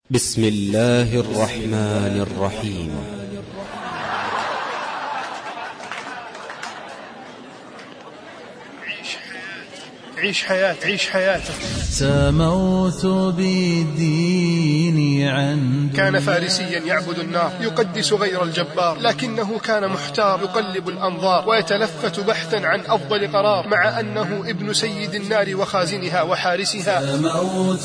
بسم الله الرحمن الرحيم. عيش حياتك. سموت بالدين عنك. كان فارسيا يعبد النار، يقدس غير الجبار، لكنه كان محتار يقلب الأنظار ويتلفت بحثا عن أفضل قرار، مع أنه ابن سيد النار وخازنها وحارسها. سموت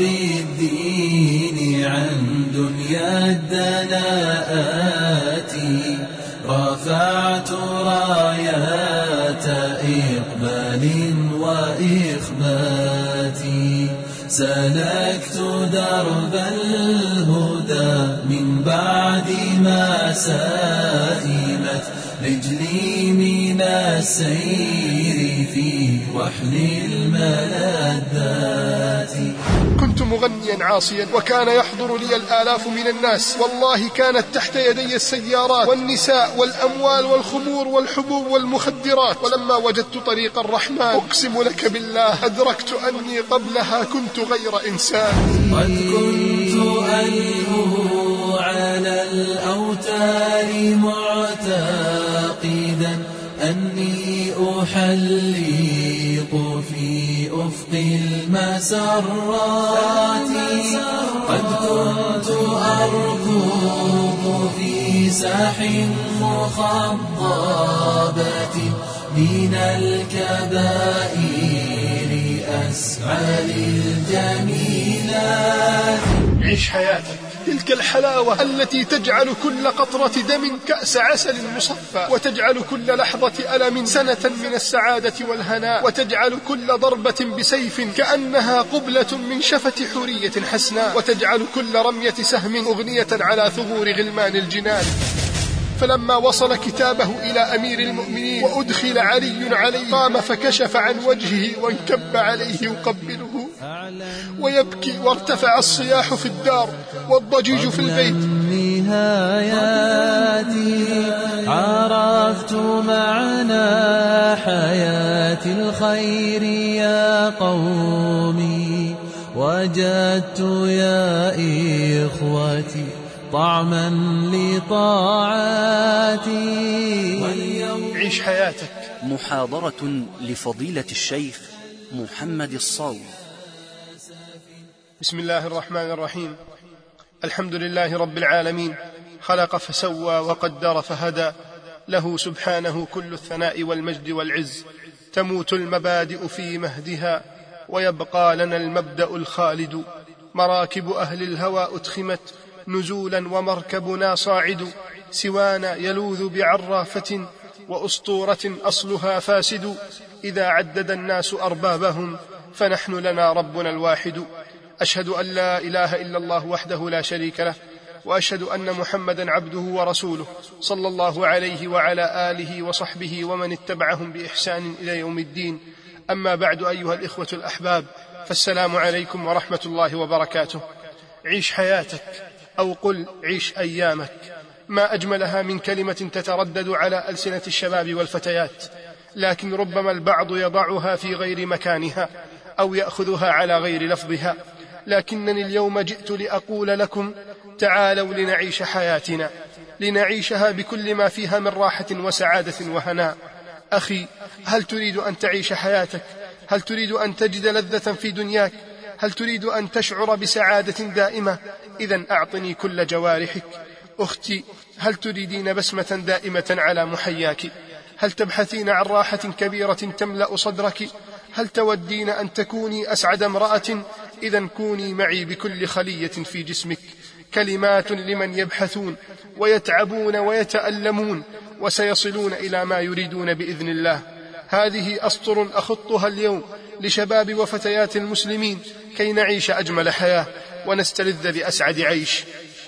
بالدين عن دنيا الدناءات، رفعت رايات إقبال وإخبات، سلكت درب الهدى من بعد ما سائمت رجلي من السير في وحل الملذات. كنت مغنيا عاصيا، وكان يحضر لي الآلاف من الناس، والله كانت تحت يدي السيارات والنساء والأموال والخمور والحبوب والمخدرات. ولما وجدت طريق الرحمن أقسم لك بالله أدركت أني قبلها كنت غير إنسان. قد كنت ألهو على الأوتار معتقدا أني أحلق في أفق المسرات. قد كنت أركض في ساح مخضبة من الكبائر أسعى للجميلات. عيش حياتك، تلك الحلاوة التي تجعل كل قطرة دم كأس عسل مصفى، وتجعل كل لحظة ألم سنة من السعادة والهناء، وتجعل كل ضربة بسيف كأنها قبلة من شفة حورية حسناء، وتجعل كل رمية سهم أغنية على ثغور غلمان الجنان. فلما وصل كتابه إلى أمير المؤمنين وأدخل علي عليه، قام فكشف عن وجهه وانكب عليه يقبله ويبكي، وارتفع الصياح في الدار والضجيج في البيت. نهاياتي عرفت معنى حياة الخير يا قومي، وجدت يا إخوتي طعما لطاعاتي. عيش حياتك. محاضرة لفضيلة الشيخ محمد الصاوي. بسم الله الرحمن الرحيم. الحمد لله رب العالمين، خلق فسوى وقدر فهدى، له سبحانه كل الثناء والمجد والعز. تموت المبادئ في مهدها، ويبقى لنا المبدأ الخالد. مراكب أهل الهوى أتخمت نزولا، ومركبنا صاعد. سوانا يلوذ بعرافة، وأسطورة أصلها فاسد. إذا عدد الناس أربابهم، فنحن لنا ربنا الواحد. أشهد أن لا إله إلا الله وحده لا شريك له، وأشهد أن محمدا عبده ورسوله، صلى الله عليه وعلى آله وصحبه ومن اتبعهم بإحسان إلى يوم الدين. أما بعد، أيها الإخوة الأحباب، فالسلام عليكم ورحمة الله وبركاته. عيش حياتك، أو قل عيش أيامك. ما أجملها من كلمة تتردد على ألسنة الشباب والفتيات، لكن ربما البعض يضعها في غير مكانها أو يأخذها على غير لفظها. لكنني اليوم جئت لأقول لكم: تعالوا لنعيش حياتنا، لنعيشها بكل ما فيها من راحة وسعادة وهناء. أخي، هل تريد أن تعيش حياتك؟ هل تريد أن تجد لذة في دنياك؟ هل تريد أن تشعر بسعادة دائمة؟ إذن أعطني كل جوارحك. أختي، هل تريدين بسمة دائمة على محياك؟ هل تبحثين عن راحة كبيرة تملأ صدرك؟ هل تودين أن تكوني أسعد امرأة؟ إذن كوني معي بكل خلية في جسمك. كلمات لمن يبحثون ويتعبون ويتألمون، وسيصلون إلى ما يريدون بإذن الله. هذه أسطر أخطها اليوم لشباب وفتيات المسلمين كي نعيش أجمل حياة ونستلذ بأسعد عيش.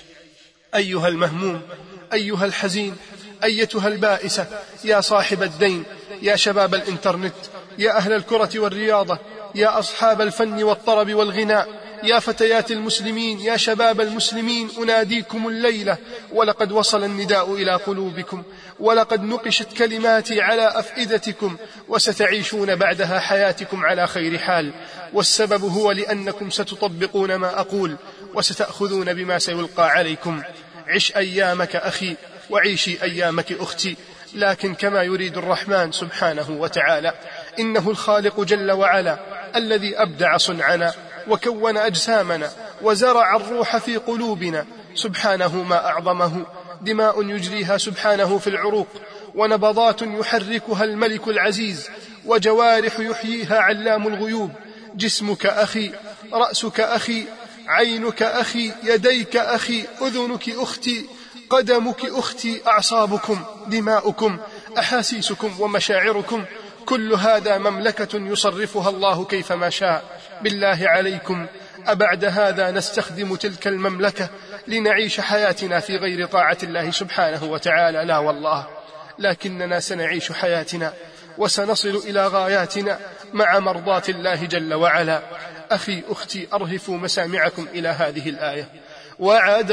أيها المهموم، أيها الحزين، أيتها البائسة، يا صاحب الدين، يا شباب الإنترنت، يا أهل الكرة والرياضة، يا أصحاب الفن والطرب والغناء، يا فتيات المسلمين، يا شباب المسلمين، أناديكم الليلة ولقد وصل النداء إلى قلوبكم، ولقد نقشت كلماتي على أفئدتكم، وستعيشون بعدها حياتكم على خير حال، والسبب هو لأنكم ستطبقون ما أقول وستأخذون بما سيلقى عليكم. عش أيامك أخي وعيشي أيامك أختي، لكن كما يريد الرحمن سبحانه وتعالى. إنه الخالق جل وعلا الذي أبدع صنعنا وكون أجسامنا وزرع الروح في قلوبنا، سبحانه ما أعظمه. دماء يجريها سبحانه في العروق، ونبضات يحركها الملك العزيز، وجوارح يحييها علام الغيوب. جسمك أخي، رأسك أخي، عينك أخي، يديك أخي، أذنك أختي، قدمك أختي، أعصابكم، دماؤكم، أحاسيسكم ومشاعركم، كل هذا مملكة يصرفها الله كيفما شاء. بالله عليكم، أبعد هذا نستخدم تلك المملكة لنعيش حياتنا في غير طاعة الله سبحانه وتعالى؟ لا والله، لكننا سنعيش حياتنا وسنصل إلى غاياتنا مع مرضاة الله جل وعلا. أخي أختي، أرهفوا مسامعكم إلى هذه الآية: وعد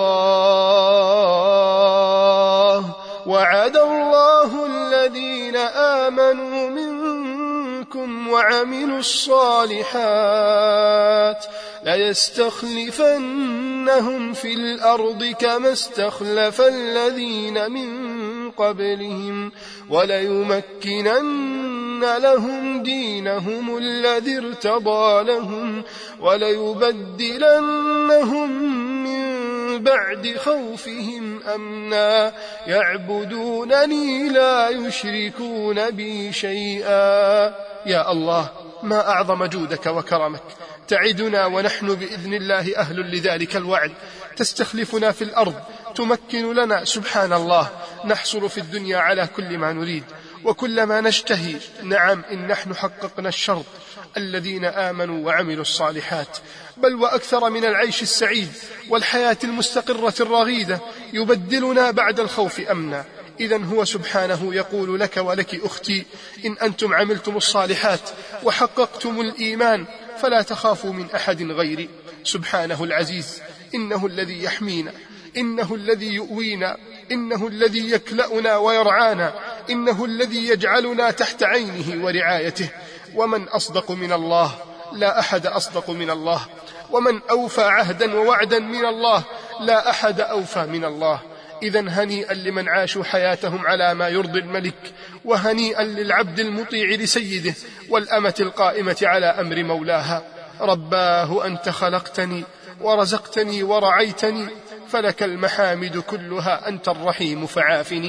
الله الذين آمنوا منكم وعملوا الصالحات ليستخلفنهم في الأرض كما استخلف الذين من قبلهم وليمكنن لهم دينهم الذي ارتضى لهم وليبدلنهم من بعد خوفهم أمنا يعبدونني لا يشركون بي شيئا. يا الله، ما أعظم جودك وكرمك، تعدنا ونحن بإذن الله أهل لذلك الوعد، تستخلفنا في الأرض، تمكن لنا، سبحان الله، نحصل في الدنيا على كل ما نريد وكل ما نشتهي. نعم، إن نحن حققنا الشرط، الذين آمنوا وعملوا الصالحات، بل وأكثر من العيش السعيد والحياة المستقرة الرغيدة، يبدلنا بعد الخوف أمنا. إذن هو سبحانه يقول لك ولك أختي: إن أنتم عملتم الصالحات وحققتم الإيمان فلا تخافوا من أحد غيري. سبحانه العزيز، إنه الذي يحمينا، إنه الذي يؤوينا، إنه الذي يكلأنا ويرعانا، إنه الذي يجعلنا تحت عينه ورعايته. ومن أصدق من الله؟ لا أحد أصدق من الله. ومن أوفى عهدا ووعدا من الله؟ لا أحد أوفى من الله. إذن هنيئا لمن عاشوا حياتهم على ما يرضي الملك، وهنيئا للعبد المطيع لسيده، والأمة القائمة على أمر مولاها. رباه أنت خلقتني ورزقتني ورعيتني، فلك المحامد كلها، أنت الرحيم فعافني.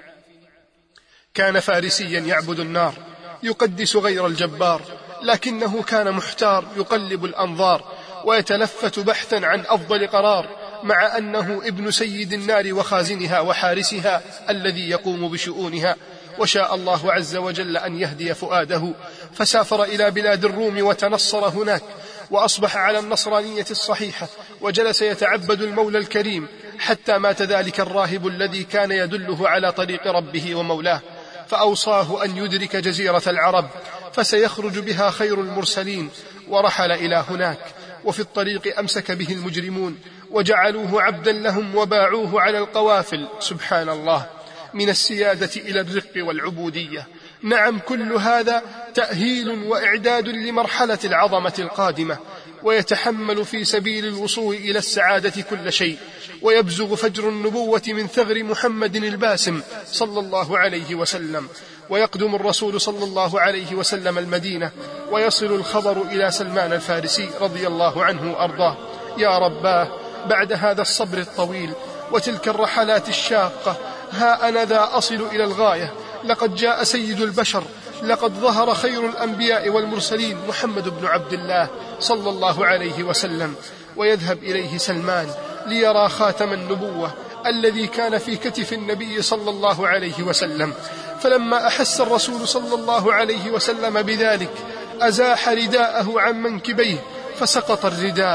كان فارسيا يعبد النار، يقدس غير الجبار، لكنه كان محتار، يقلب الأنظار ويتلفت بحثا عن أفضل قرار، مع أنه ابن سيد النار وخازنها وحارسها الذي يقوم بشؤونها. وشاء الله عز وجل أن يهدي فؤاده، فسافر إلى بلاد الروم وتنصر هناك، وأصبح على النصرانية الصحيحة، وجلس يتعبد المولى الكريم حتى مات ذلك الراهب الذي كان يدله على طريق ربه ومولاه، فأوصاه أن يدرك جزيرة العرب فسيخرج بها خير المرسلين، ورحل إلى هناك. وفي الطريق أمسك به المجرمون وجعلوه عبدا لهم وباعوه على القوافل. سبحان الله، من السيادة إلى الرق والعبودية. نعم، كل هذا تأهيل وإعداد لمرحلة العظمة القادمة، ويتحمل في سبيل الوصول إلى السعادة كل شيء، ويبزغ فجر النبوة من ثغر محمد الباسم صلى الله عليه وسلم، ويقدم الرسول صلى الله عليه وسلم المدينة، ويصل الخبر إلى سلمان الفارسي رضي الله عنه وأرضاه. يا رباه، بعد هذا الصبر الطويل وتلك الرحلات الشاقة، ها أنا ذا أصل إلى الغاية. لقد جاء سيد البشر، لقد ظهر خير الأنبياء والمرسلين محمد بن عبد الله صلى الله عليه وسلم، ويذهب إليه سلمان ليرى خاتم النبوة الذي كان في كتف النبي صلى الله عليه وسلم. فلما أحس الرسول صلى الله عليه وسلم بذلك، أزاح رداءه عن منكبيه فسقط الرداء،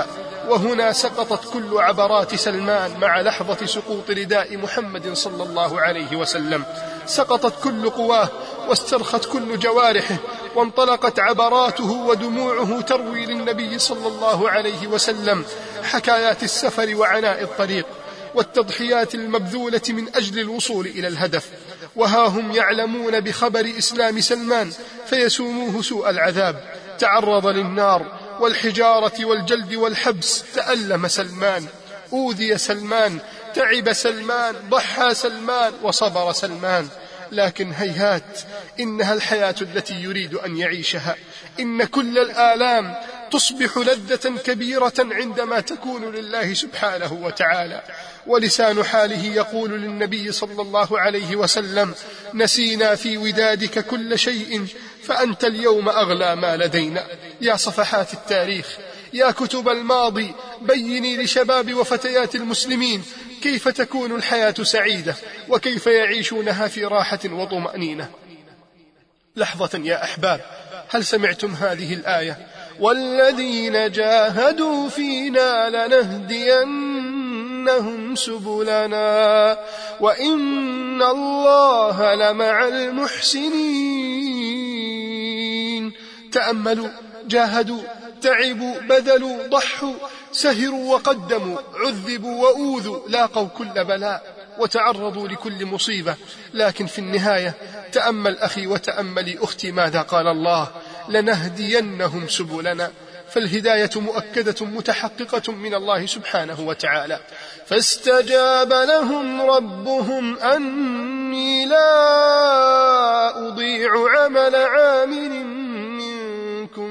وهنا سقطت كل عبرات سلمان مع لحظة سقوط رداء محمد صلى الله عليه وسلم. سقطت كل قواه واسترخت كل جوارحه، وانطلقت عبراته ودموعه تروي للنبي صلى الله عليه وسلم حكايات السفر وعناء الطريق والتضحيات المبذولة من أجل الوصول إلى الهدف. وها هم يعلمون بخبر إسلام سلمان فيسوموه سوء العذاب. تعرض للنار والحجارة والجلد والحبس، تألم سلمان، أوذي سلمان، تعب سلمان، ضحى سلمان، وصبر سلمان. لكن هيهات، إنها الحياة التي يريد أن يعيشها. إن كل الآلام تصبح لذة كبيرة عندما تكون لله سبحانه وتعالى. ولسان حاله يقول للنبي صلى الله عليه وسلم: نسينا في ودادك كل شيء فأنت اليوم أغلى ما لدينا. يا صفحات التاريخ، يا كتب الماضي، بيني لشباب وفتيات المسلمين كيف تكون الحياة سعيدة وكيف يعيشونها في راحة وطمأنينة. لحظة يا أحباب، هل سمعتم هذه الآية؟ والذين جاهدوا فينا لنهدينهم سبلنا وإن الله لمع المحسنين. تأملوا، جاهدوا، تعبوا، بذلوا، ضحوا، سهروا وقدموا، عذبوا وأوذوا، لاقوا كل بلاء وتعرضوا لكل مصيبة. لكن في النهاية تأمل أخي وتأملي أختي ماذا قال الله: لنهدينهم سبلنا. فالهداية مؤكدة متحققة من الله سبحانه وتعالى. فاستجاب لهم ربهم أني لا أضيع عمل عامل منكم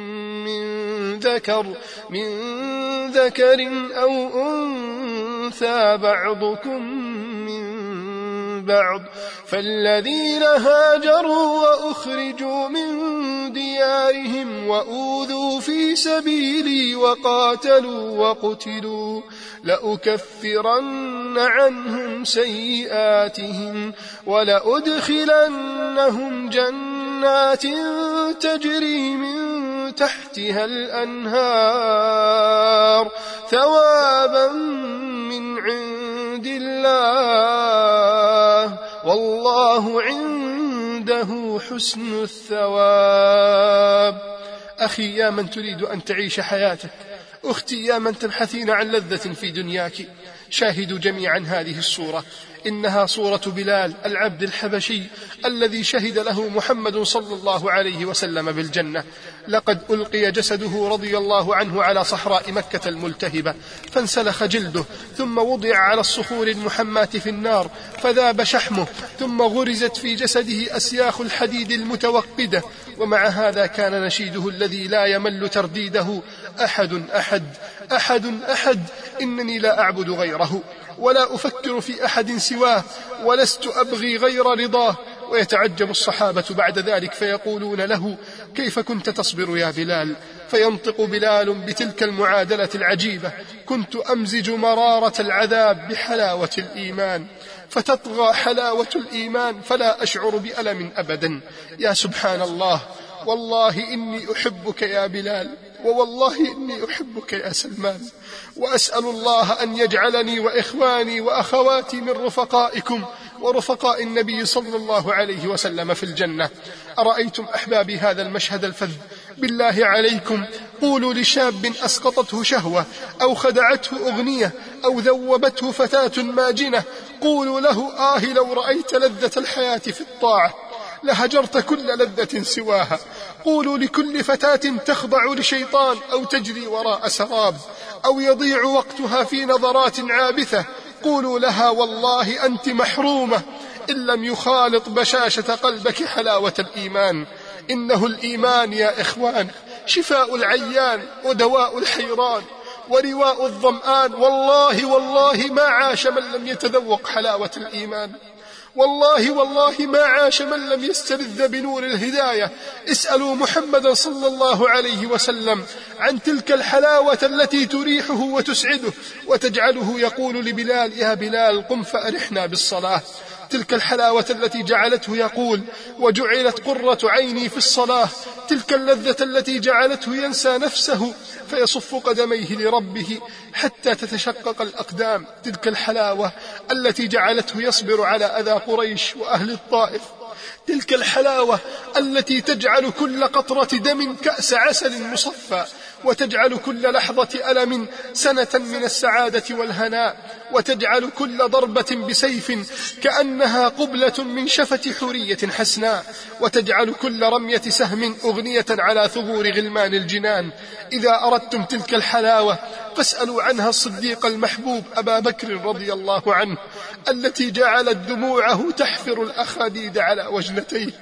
من ذكر أو أنثى بعضكم من بعض، فالذين هاجروا وأخرجوا من ديارهم وأوذوا في سبيلي وقاتلوا وقتلوا لأكفرن عنهم سيئاتهم ولأدخلنهم جنات تجري من تحتها الأنهار ثوابا من عند الله والله عنده حسن الثواب. أخي يا من تريد أن تعيش حياتك، أختي يا من تبحثين عن لذة في دنياك، شاهدوا جميعا هذه الصورة. إنها صورة بلال العبد الحبشي الذي شهد له محمد صلى الله عليه وسلم بالجنة. لقد ألقي جسده رضي الله عنه على صحراء مكة الملتهبة فانسلخ جلده، ثم وضع على الصخور المحماة في النار فذاب شحمه، ثم غرزت في جسده أسياخ الحديد المتوقدة. ومع هذا كان نشيده الذي لا يمل ترديده: أحد أحد أحد أحد، إنني لا أعبد غيره ولا أفكر في أحد سواه ولست أبغي غير رضاه. ويتعجب الصحابة بعد ذلك فيقولون له: كيف كنت تصبر يا بلال؟ فينطق بلال بتلك المعادلة العجيبة: كنت أمزج مرارة العذاب بحلاوة الإيمان فتطغى حلاوة الإيمان فلا أشعر بألم أبدا. يا سبحان الله، والله إني أحبك يا بلال، ووالله إني أحبك يا سلمان، وأسأل الله أن يجعلني وإخواني وأخواتي من رفقائكم ورفقاء النبي صلى الله عليه وسلم في الجنة. أرأيتم أحبابي هذا المشهد الفذ؟ بالله عليكم قولوا لشاب أسقطته شهوة أو خدعته أغنية أو ذوبته فتاة ماجنة، قولوا له: لو رأيت لذة الحياة في الطاعة لهجرت كل لذة سواها. قولوا لكل فتاة تخضع لشيطان أو تجري وراء سراب أو يضيع وقتها في نظرات عابثة، قولوا لها: والله أنت محرومة إن لم يخالط بشاشة قلبك حلاوة الإيمان. إنه الإيمان يا إخوان شفاء العيان ودواء الحيران ورواء الظمآن. والله ما عاش من لم يتذوق حلاوة الإيمان، والله ما عاش من لم يستلذ بنور الهداية. اسألوا محمدا صلى الله عليه وسلم عن تلك الحلاوة التي تريحه وتسعده وتجعله يقول لبلال: يا بلال قم فأرحنا بالصلاة. تلك الحلاوة التي جعلته يقول: وجعلت قرة عيني في الصلاة. تلك اللذة التي جعلته ينسى نفسه فيصف قدميه لربه: حتى تتشقق الأقدام، تلك الحلاوة التي جعلته يصبر على أذى قريش وأهل الطائف، تلك الحلاوة التي تجعل كل قطرة دم كأس عسل مصفى، وتجعل كل لحظة ألم سنة من السعادة والهناء، وتجعل كل ضربة بسيف كأنها قبلة من شفة حورية حسناء، وتجعل كل رمية سهم أغنية على ثغور غلمان الجنان. إذا أردتم تلك الحلاوة فاسألوا عنها الصديق المحبوب أبا بكر رضي الله عنه، التي جعلت دموعه تحفر الأخاديد على وجنتيه.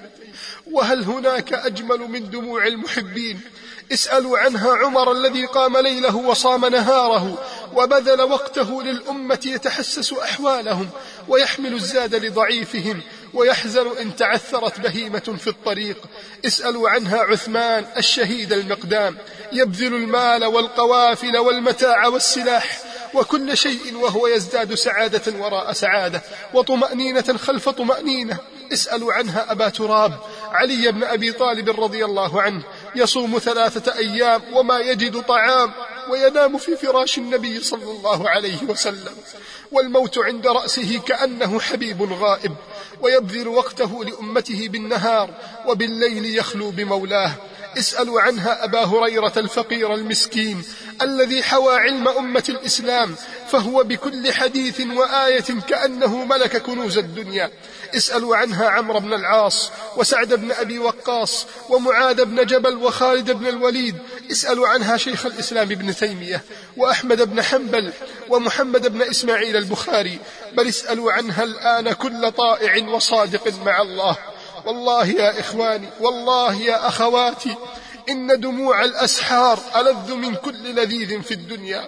وهل هناك أجمل من دموع المحبين؟ اسألوا عنها عمر الذي قام ليله وصام نهاره وبذل وقته للأمة يتحسس أحوالهم ويحمل الزاد لضعيفهم ويحزن إن تعثرت بهيمة في الطريق. اسألوا عنها عثمان الشهيد المقدام، يبذل المال والقوافل والمتاع والسلاح وكل شيء وهو يزداد سعادة وراء سعادة وطمأنينة خلف طمأنينة. اسألوا عنها أبا تراب علي بن أبي طالب رضي الله عنه، يصوم 3 أيام وما يجد طعام وينام في فراش النبي صلى الله عليه وسلم، والموت عند رأسه كأنه حبيب غائب، ويبذل وقته لأمته بالنهار وبالليل يخلو بمولاه. اسألوا عنها أبا هريرة الفقير المسكين الذي حوى علم أمة الإسلام، فهو بكل حديث وآية كأنه ملك كنوز الدنيا. اسألوا عنها عمرو بن العاص وسعد بن أبي وقاص ومعاذ بن جبل وخالد بن الوليد. اسألوا عنها شيخ الإسلام ابن تيمية وأحمد بن حنبل ومحمد بن إسماعيل البخاري، بل اسألوا عنها الآن كل طائع وصادق مع الله. والله يا إخواني، والله يا أخواتي، إن دموع الأسحار ألذ من كل لذيذ في الدنيا،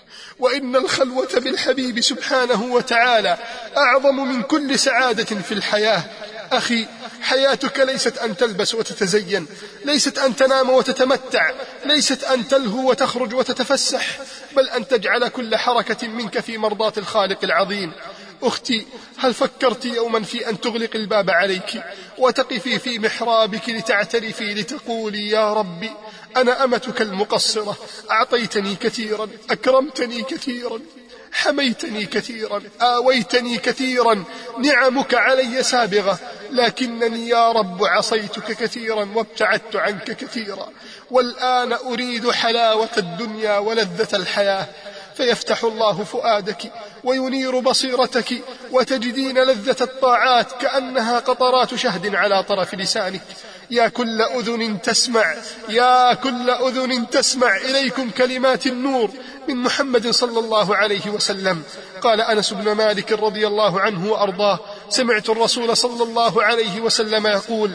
وإن الخلوة بالحبيب سبحانه وتعالى أعظم من كل سعادة في الحياة. أخي، حياتك ليست أن تلبس وتتزين، ليست أن تنام وتتمتع، ليست أن تلهو وتخرج وتتفسح، بل أن تجعل كل حركة منك في مرضاة الخالق العظيم. أختي، هل فكرت يوما في أن تغلق الباب عليك وتقفي في محرابك لتعترفي لتقولي يا ربي أنا أمتك المقصرة، أعطيتني كثيرا، أكرمتني كثيرا، حميتني كثيرا، آويتني كثيرا، نعمك علي سابغة، لكنني يا رب عصيتك كثيرا وابتعدت عنك كثيرا، والآن أريد حلاوة الدنيا ولذة الحياة. فيفتح الله فؤادك وينير بصيرتك وتجدين لذة الطاعات كأنها قطرات شهد على طرف لسانك. يا كل أذن تسمع، يا كل أذن تسمع، إليكم كلمات النور من محمد صلى الله عليه وسلم. قال أنس بن مالك رضي الله عنه وأرضاه: سمعت الرسول صلى الله عليه وسلم يقول: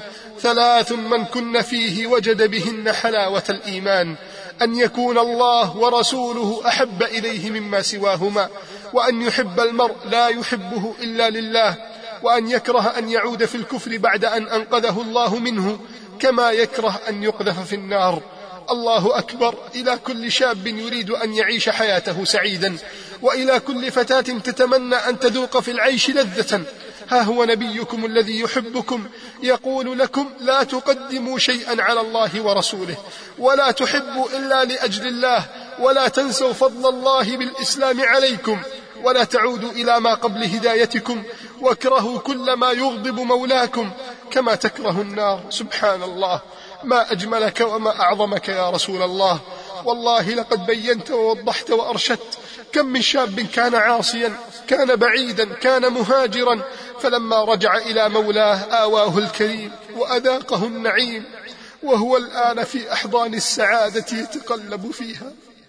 3 من كن فيه وجد بهن حلاوة الإيمان: أن يكون الله ورسوله أحب إليه مما سواهما، وأن يحب المرء لا يحبه إلا لله، وأن يكره أن يعود في الكفر بعد أن أنقذه الله منه، كما يكره أن يقذف في النار. الله أكبر. إلى كل شاب يريد أن يعيش حياته سعيدا، وإلى كل فتاة تتمنى أن تذوق في العيش لذة، ها هو نبيكم الذي يحبكم يقول لكم: لا تقدموا شيئا على الله ورسوله، ولا تحبوا إلا لأجل الله، ولا تنسوا فضل الله بالإسلام عليكم، ولا تعودوا إلى ما قبل هدايتكم، واكرهوا كل ما يغضب مولاكم كما تكره النار. سبحان الله، ما أجملك وما أعظمك يا رسول الله. والله لقد بينت ووضحت وأرشدت. كم من شاب كان عاصيا، كان بعيدا، كان مهاجرا، فلما رجع إلى مولاه آواه الكريم وأذاقه النعيم، وهو الآن في أحضان السعادة يتقلب فيها.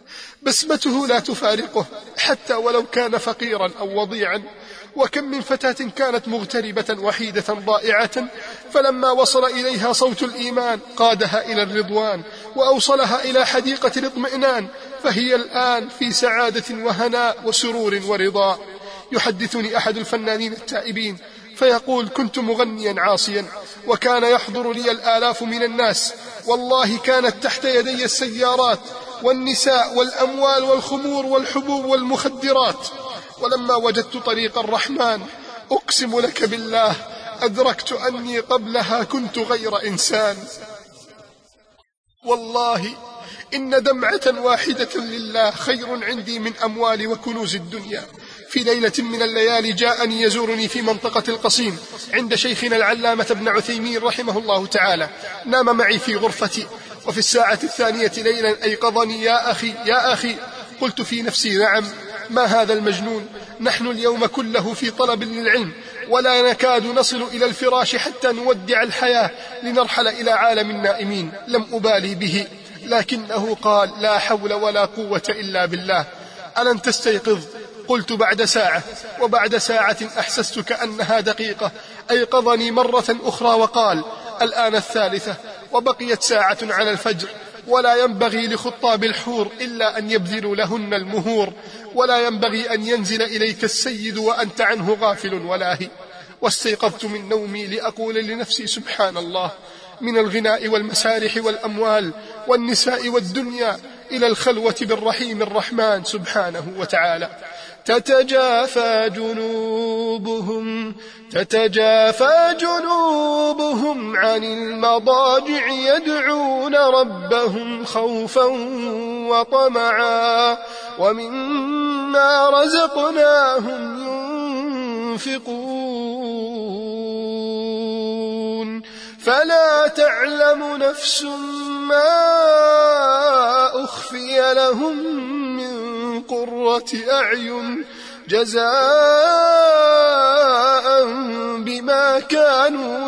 بسمته لا تفارقه حتى ولو كان فقيرا أو وضيعا. وكم من فتاة كانت مغتربة وحيدة ضائعة، فلما وصل إليها صوت الإيمان قادها إلى الرضوان وأوصلها إلى حديقة الاطمئنان، فهي الآن في سعادة وهناء وسرور ورضا. يحدثني أحد الفنانين التائبين فيقول: كنت مغنيا عاصيا، وكان يحضر لي الآلاف من الناس، والله كانت تحت يدي السيارات والنساء والأموال والخمور والحبوب والمخدرات، ولما وجدت طريق الرحمن أقسم لك بالله أدركت أني قبلها كنت غير إنسان. والله إن دمعة واحدة لله خير عندي من أموال وكنوز الدنيا. في ليلة من الليالي جاءني يزورني في منطقة القصيم عند شيخنا العلامة ابن عثيمين رحمه الله تعالى، نام معي في غرفتي، وفي الساعة 2 ليلا أيقظني: يا أخي. قلت في نفسي: نعم، ما هذا المجنون؟ نحن اليوم كله في طلب للعلم، ولا نكاد نصل إلى الفراش حتى نودع الحياة لنرحل إلى عالم النائمين. لم أبالي به، لكنه قال: لا حول ولا قوة إلا بالله، ألن تستيقظ؟ قلت: بعد ساعة. وبعد ساعة أحسست كأنها دقيقة. أيقظني مرة أخرى وقال: الآن 3، وبقيت ساعة على الفجر، ولا ينبغي لخطاب الحور إلا أن يبذلوا لهن المهور، ولا ينبغي أن ينزل إليك السيد وأنت عنه غافل ولاهي. واستيقظت من نومي لأقول لنفسي: سبحان الله، من الغناء والمسارح والأموال والنساء والدنيا إلى الخلوة بالرحيم الرحمن سبحانه وتعالى. تتجافى جنوبهم عن المضاجع يدعون ربهم خوفا وطمعا ومما رزقناهم ينفقون فلا تعلم نفس ما أخفي لهم من قرة أعين جزاء بما كانوا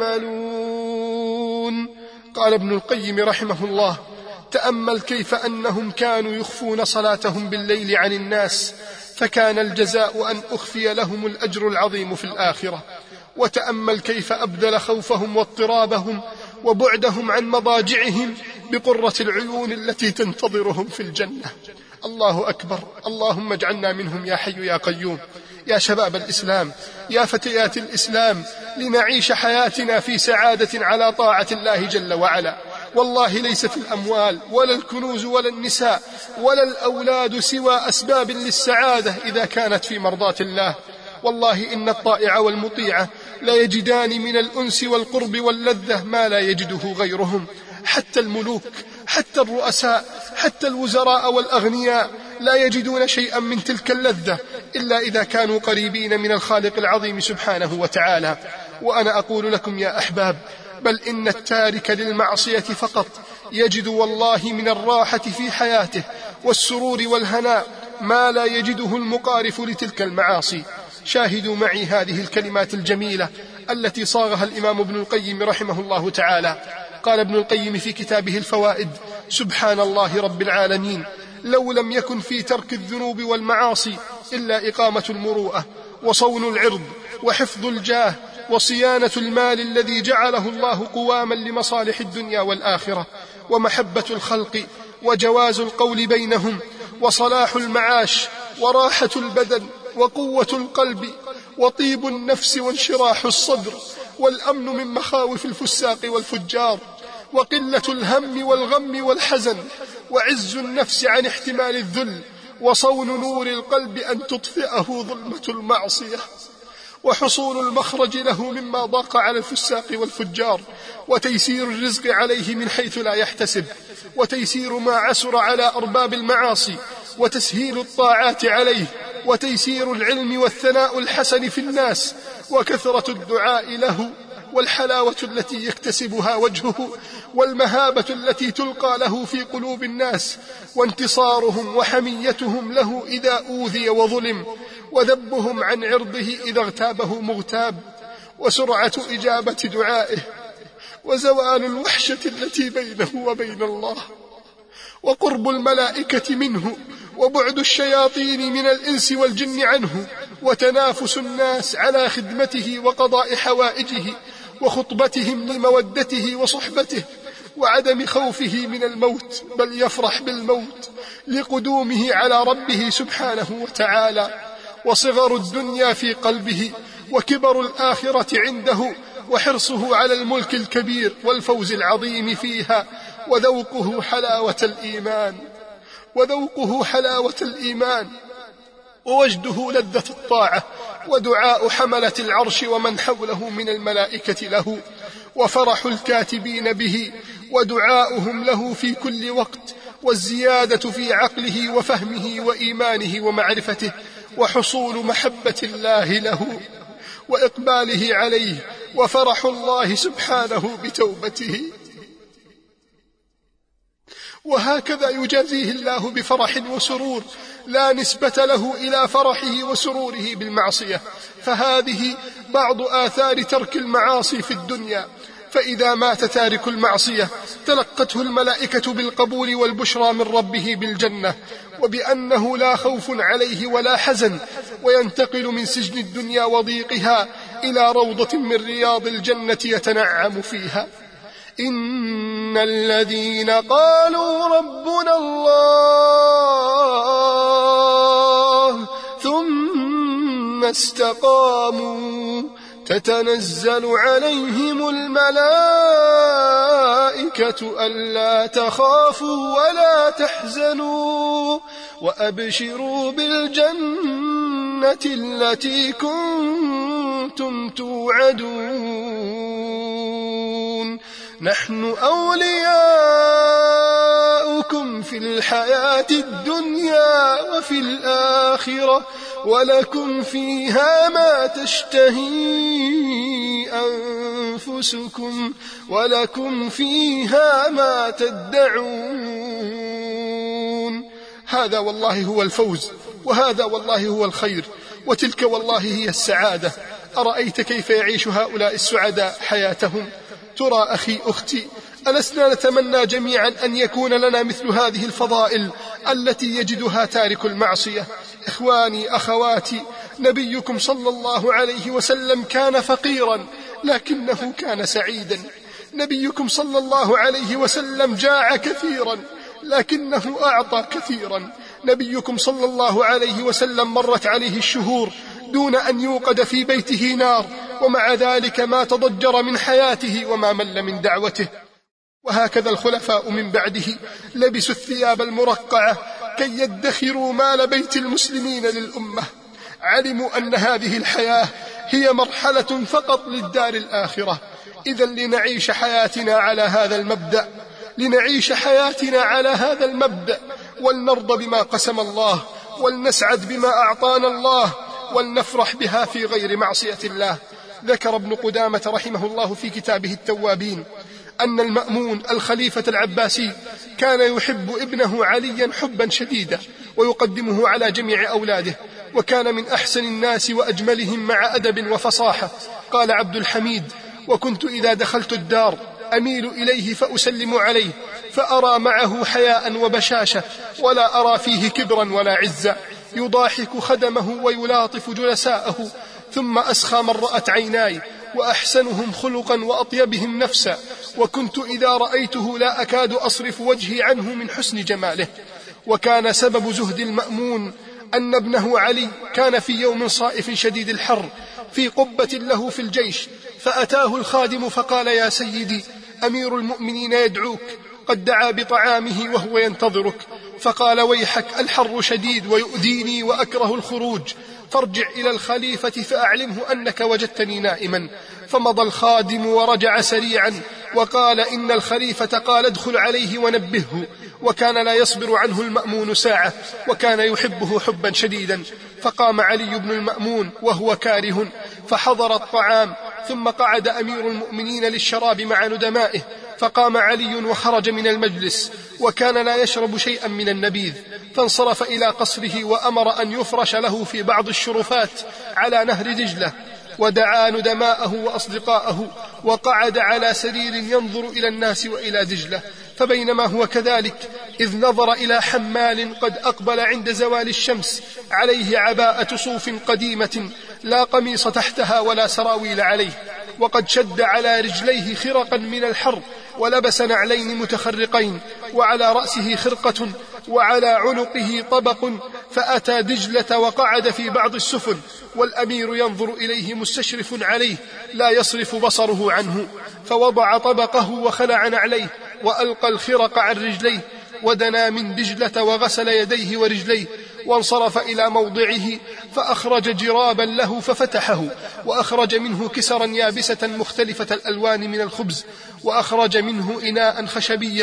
يعملون. قال ابن القيم رحمه الله: تأمل كيف أنهم كانوا يخفون صلاتهم بالليل عن الناس، فكان الجزاء أن أخفي لهم الأجر العظيم في الآخرة. وتأمل كيف أبدل خوفهم واضطرابهم وبعدهم عن مضاجعهم بقرة العيون التي تنتظرهم في الجنة. الله أكبر، اللهم اجعلنا منهم يا حي يا قيوم. يا شباب الإسلام، يا فتيات الإسلام، لنعيش حياتنا في سعادة على طاعة الله جل وعلا. والله ليست الأموال ولا الكنوز ولا النساء ولا الأولاد سوى أسباب للسعادة إذا كانت في مرضاة الله. والله إن الطائع والمطيع لا يجدان من الأنس والقرب واللذة ما لا يجده غيرهم. حتى الملوك، حتى الرؤساء، حتى الوزراء والأغنياء لا يجدون شيئا من تلك اللذة إلا إذا كانوا قريبين من الخالق العظيم سبحانه وتعالى. وأنا أقول لكم يا أحباب، بل إن التارك للمعصية فقط يجد والله من الراحة في حياته والسرور والهناء ما لا يجده المقارف لتلك المعاصي. شاهدوا معي هذه الكلمات الجميلة التي صاغها الإمام ابن القيم رحمه الله تعالى. قال ابن القيم في كتابه الفوائد: سبحان الله رب العالمين، لو لم يكن في ترك الذنوب والمعاصي إلا إقامة المروءة وصون العرض وحفظ الجاه وصيانة المال الذي جعله الله قواما لمصالح الدنيا والآخرة، ومحبة الخلق وجواز القول بينهم وصلاح المعاش وراحة البدن وقوة القلب وطيب النفس وانشراح الصدر والأمن من مخاوف الفساق والفجار وقلة الهم والغم والحزن وعز النفس عن احتمال الذل وصون نور القلب أن تطفئه ظلمة المعصية وحصول المخرج له مما ضاق على الفساق والفجار وتيسير الرزق عليه من حيث لا يحتسب وتيسير ما عسر على أرباب المعاصي وتسهيل الطاعات عليه وتيسير العلم والثناء الحسن في الناس وكثرة الدعاء له والحلاوة التي يكتسبها وجهه والمهابة التي تلقى له في قلوب الناس وانتصارهم وحميتهم له إذا أوذي وظلم وذبهم عن عرضه إذا اغتابه مغتاب وسرعة إجابة دعائه وزوال الوحشة التي بينه وبين الله وقرب الملائكة منه وبعد الشياطين من الإنس والجن عنه وتنافس الناس على خدمته وقضاء حوائجه وخطبتهم لمودته وصحبته وعدم خوفه من الموت، بل يفرح بالموت لقدومه على ربه سبحانه وتعالى، وصغر الدنيا في قلبه وكبر الآخرة عنده وحرصه على الملك الكبير والفوز العظيم فيها وذوقه حلاوة الإيمان ووجده لذة الطاعة ودعاء حملة العرش ومن حوله من الملائكة له وفرح الكاتبين به ودعاؤهم له في كل وقت والزيادة في عقله وفهمه وإيمانه ومعرفته، وحصول محبة الله له وإقباله عليه، وفرح الله سبحانه بتوبته. وهكذا يجازيه الله بفرح وسرور لا نسبة له إلى فرحه وسروره بالمعصية. فهذه بعض آثار ترك المعاصي في الدنيا. فإذا مات تارك المعصية تلقته الملائكة بالقبول والبشرى من ربه بالجنة، وبأنه لا خوف عليه ولا حزن، وينتقل من سجن الدنيا وضيقها إلى روضة من رياض الجنة يتنعم فيها. إن الذين قالوا ربنا الله ثم استقاموا تتنزل عليهم الملائكة ألا تخافوا ولا تحزنوا وأبشروا بالجنة التي كنتم توعدون نحن أولياؤكم في الحياة الدنيا وفي الآخرة ولكم فيها ما تشتهي أنفسكم ولكم فيها ما تدعون. هذا والله هو الفوز، وهذا والله هو الخير، وتلك والله هي السعادة. أرأيت كيف يعيش هؤلاء السعداء حياتهم؟ ترى أخي أختي، ألسنا نتمنى جميعا أن يكون لنا مثل هذه الفضائل التي يجدها تارك المعصية؟ إخواني أخواتي، نبيكم صلى الله عليه وسلم كان فقيرا لكنه كان سعيدا. نبيكم صلى الله عليه وسلم جاع كثيرا لكنه أعطى كثيرا. نبيكم صلى الله عليه وسلم مرت عليه الشهور دون أن يوقد في بيته نار، ومع ذلك ما تضجر من حياته وما مل من دعوته. وهكذا الخلفاء من بعده لبسوا الثياب المرقعة كي يدخروا مال بيت المسلمين للأمة. علموا أن هذه الحياة هي مرحلة فقط للدار الآخرة. إذن لنعيش حياتنا على هذا المبدأ، لنعيش حياتنا على هذا المبدأ، ولنرضى بما قسم الله، ولنسعد بما أعطانا الله، ولنفرح بها في غير معصية الله. ذكر ابن قدامة رحمه الله في كتابه التوابين أن المأمون الخليفة العباسي كان يحب ابنه عليا حبا شديدا ويقدمه على جميع أولاده، وكان من أحسن الناس وأجملهم مع أدب وفصاحة. قال عبد الحميد: وكنت إذا دخلت الدار أميل إليه فأسلم عليه، فأرى معه حياء وبشاشة، ولا أرى فيه كبرا ولا عزة، يضاحك خدمه ويلاطف جلساءه، ثم أسخى من رأت عيناي، وأحسنهم خلقا وأطيبهم نفسا، وكنت إذا رأيته لا أكاد أصرف وجهي عنه من حسن جماله. وكان سبب زهد المأمون أن ابنه علي كان في يوم صائف شديد الحر في قبة له في الجيش، فأتاه الخادم فقال: يا سيدي، أمير المؤمنين يدعوك، قد دعا بطعامه وهو ينتظرك. فقال: ويحك، الحر شديد ويؤذيني وأكره الخروج، فارجع إلى الخليفة فأعلمه أنك وجدتني نائما. فمضى الخادم ورجع سريعا وقال: إن الخليفة قال ادخل عليه ونبهه. وكان لا يصبر عنه المأمون ساعة، وكان يحبه حبا شديدا. فقام علي بن المأمون وهو كاره فحضر الطعام، ثم قعد أمير المؤمنين للشراب مع ندمائه. فقام علي وخرج من المجلس، وكان لا يشرب شيئا من النبيذ، فانصرف إلى قصره وأمر أن يفرش له في بعض الشرفات على نهر دجلة، ودعا ندماءه وأصدقاءه، وقعد على سرير ينظر إلى الناس وإلى دجلة. فبينما هو كذلك إذ نظر إلى حمال قد أقبل عند زوال الشمس، عليه عباءة صوف قديمة لا قميص تحتها ولا سراويل عليه، وقد شد على رجليه خرقا من الحر، ولبس نعلين متخرقين، وعلى رأسه خرقة، وعلى عنقه طبق. فأتى دجلة وقعد في بعض السفن، والأمير ينظر إليه مستشرف عليه لا يصرف بصره عنه. فوضع طبقه وخلع نعليه، وألقى الخرق عن رجليه، ودنا من دجلة وغسل يديه ورجليه، وانصرف إلى موضعه، فأخرج جرابا له ففتحه، وأخرج منه كسرا يابسة مختلفة الألوان من الخبز، وأخرج منه إناء خشبيا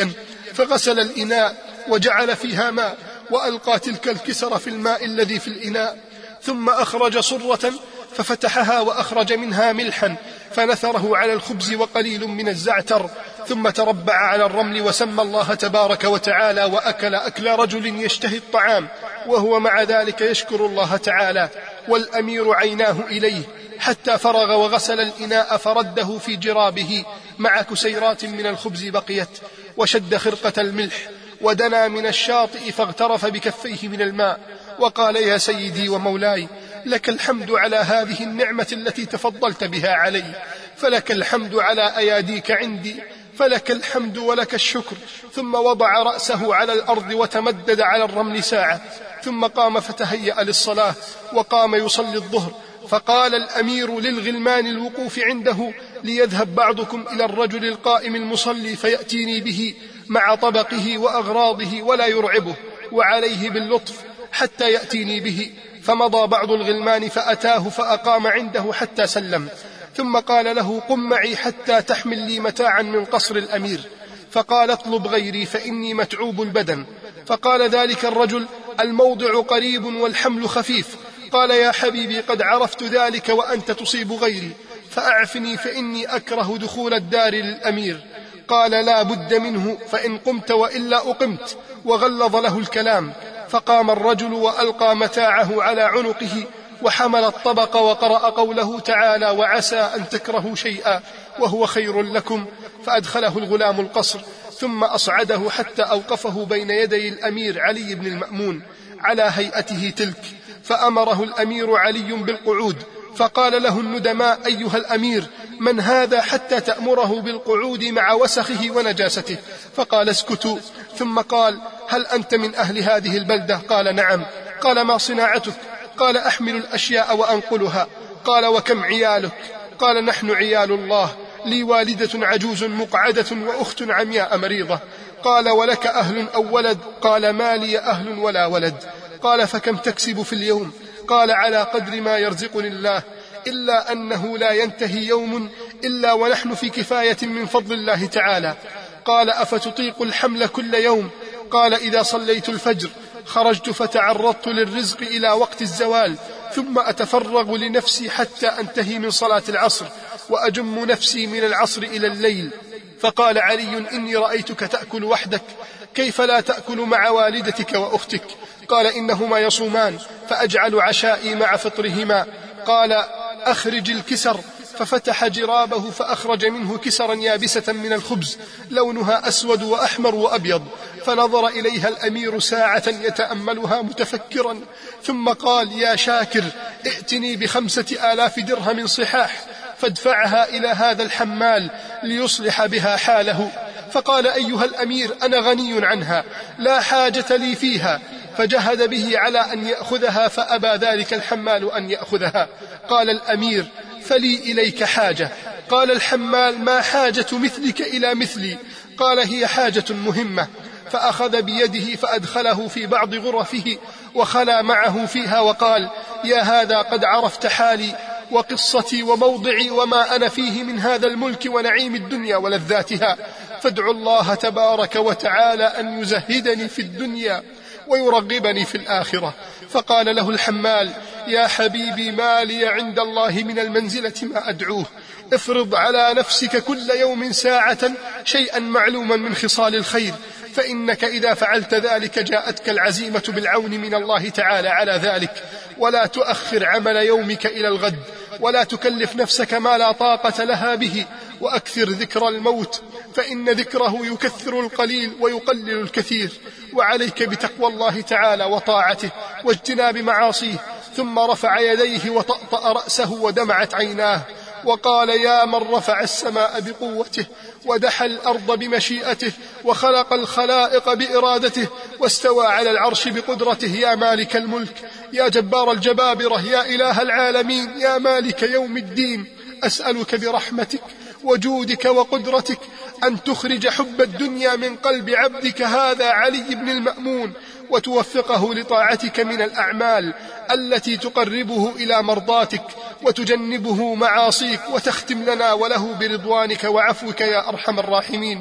فغسل الإناء وجعل فيها ماء وألقى تلك الكسر في الماء الذي في الإناء، ثم أخرج صرة ففتحها وأخرج منها ملحا فنثره على الخبز وقليل من الزعتر، ثم تربع على الرمل وسمى الله تبارك وتعالى وأكل أكل رجل يشتهي الطعام وهو مع ذلك يشكر الله تعالى. والأمير عيناه إليه حتى فرغ وغسل الإناء فرده في جرابه مع كسيرات من الخبز بقيت، وشد خرقة الملح ودنا من الشاطئ فاغترف بكفيه من الماء وقال: يا سيدي ومولاي، لك الحمد على هذه النعمة التي تفضلت بها علي، فلك الحمد على أياديك عندي، فلك الحمد ولك الشكر. ثم وضع رأسه على الأرض وتمدد على الرمل ساعة، ثم قام فتهيأ للصلاة وقام يصلي الظهر. فقال الأمير للغلمان الوقوف عنده: ليذهب بعضكم إلى الرجل القائم المصلي فيأتيني به مع طبقه وأغراضه ولا يرعبه، وعليه باللطف حتى يأتيني به. فمضى بعض الغلمان فأتاه فأقام عنده حتى سلم، ثم قال له: قم معي حتى تحمل لي متاعا من قصر الأمير. فقال: اطلب غيري فإني متعوب البدن. فقال ذلك الرجل: الموضع قريب والحمل خفيف. قال: يا حبيبي، قد عرفت ذلك وأنت تصيب غيري، فأعفني فإني أكره دخول الدار للأمير. قال: لا بد منه، فإن قمت وإلا أقمت. وغلظ له الكلام. فقام الرجل وألقى متاعه على عنقه وحمل الطبق وقرأ قوله تعالى: وعسى أن تكرهوا شيئا وهو خير لكم. فأدخله الغلام القصر، ثم أصعده حتى أوقفه بين يدي الأمير علي بن المأمون على هيئته تلك، فأمره الأمير علي بالقعود. فقال له الندماء: أيها الأمير، من هذا حتى تأمره بالقعود مع وسخه ونجاسته؟ فقال: اسكتوا. ثم قال: هل أنت من أهل هذه البلدة؟ قال: نعم. قال: ما صناعتك؟ قال: أحمل الأشياء وأنقلها. قال: وكم عيالك؟ قال: نحن عيال الله، لي والدة عجوز مقعدة وأخت عمياء مريضة. قال: ولك أهل أو ولد؟ قال: ما لي أهل ولا ولد. قال: فكم تكسب في اليوم؟ قال: على قدر ما يرزقني الله، إلا أنه لا ينتهي يوم إلا ونحن في كفاية من فضل الله تعالى. قال: أفتطيق الحمل كل يوم؟ قال: إذا صليت الفجر خرجت فتعرضت للرزق إلى وقت الزوال، ثم أتفرغ لنفسي حتى أنتهي من صلاة العصر، وأجم نفسي من العصر إلى الليل. فقال علي: إني رأيتك تأكل وحدك، كيف لا تأكل مع والدتك وأختك؟ قال: إنهما يصومان، فأجعل عشائي مع فطرهما. قال: أخرج الكسر. ففتح جرابه فأخرج منه كسرا يابسة من الخبز لونها أسود وأحمر وأبيض، فنظر إليها الأمير ساعة يتأملها متفكرا، ثم قال: يا شاكر، ائتني ب5,000 درهم صحاح فادفعها إلى هذا الحمال ليصلح بها حاله. فقال: أيها الأمير، أنا غني عنها، لا حاجة لي فيها. فجهد به على أن يأخذها، فأبى ذلك الحمال أن يأخذها. قال الأمير: فلي إليك حاجة. قال الحمال: ما حاجة مثلك إلى مثلي؟ قال: هي حاجة مهمة. فأخذ بيده فأدخله في بعض غرفه وخلى معه فيها وقال: يا هذا، قد عرفت حالي وقصتي وموضعي وما أنا فيه من هذا الملك ونعيم الدنيا ولذاتها، فادعوا الله تبارك وتعالى أن يزهدني في الدنيا ويرغبني في الآخرة. فقال له الحمال: يا حبيبي، ما لي عند الله من المنزلة ما أدعوه، افرض على نفسك كل يوم ساعة شيئا معلوما من خصال الخير، فإنك إذا فعلت ذلك جاءتك العزيمة بالعون من الله تعالى على ذلك. ولا تؤخر عمل يومك إلى الغد، ولا تكلف نفسك ما لا طاقة لها به، وأكثر ذكر الموت، فإن ذكره يكثر القليل ويقلل الكثير. وعليك بتقوى الله تعالى وطاعته واجتناب معاصيه. ثم رفع يديه وطأطأ رأسه ودمعت عيناه وقال: يا من رفع السماء بقوته ودحى الأرض بمشيئته وخلق الخلائق بإرادته واستوى على العرش بقدرته، يا مالك الملك، يا جبار الجبابرة، يا إله العالمين، يا مالك يوم الدين، أسألك برحمتك وجودك وقدرتك أن تخرج حب الدنيا من قلب عبدك هذا علي بن المأمون، وتوفقه لطاعتك من الأعمال التي تقربه إلى مرضاتك وتجنبه معاصيك، وتختم لنا وله برضوانك وعفوك يا أرحم الراحمين.